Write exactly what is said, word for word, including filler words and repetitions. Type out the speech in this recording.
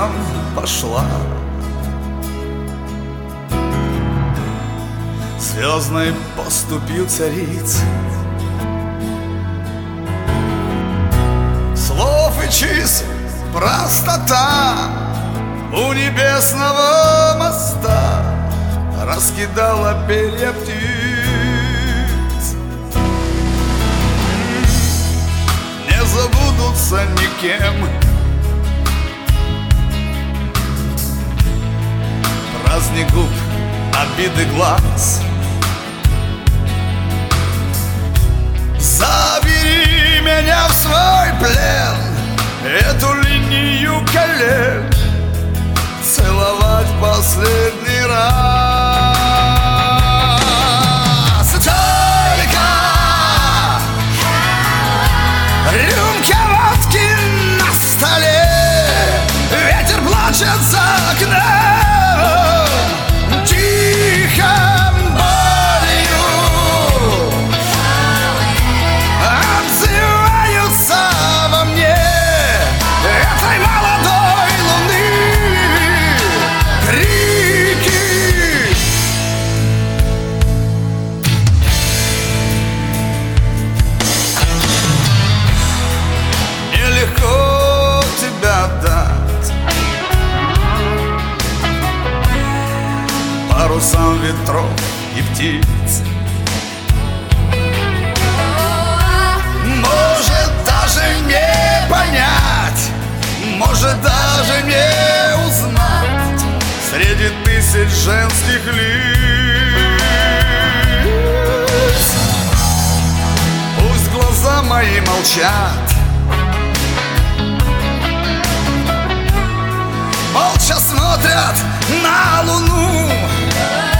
парусам пошла. Звездной поступью царицы, слов и чисел простота у небесного моста раскидала перья птиц. Не забудутся никем праздник губ, обиды глаз. Забери меня в свой плен, эту линию колен целовать последний раз. Только рюмка водки на столе, ветер плачет за окном, тихо болью отзываются во мне этой молодой луны крики. Нелегко тебя дать парусам ветров и птиц. Может даже не понять, может даже не узнать среди тысяч женских лиц. Пусть глаза мои молчат, молча смотрят на луну.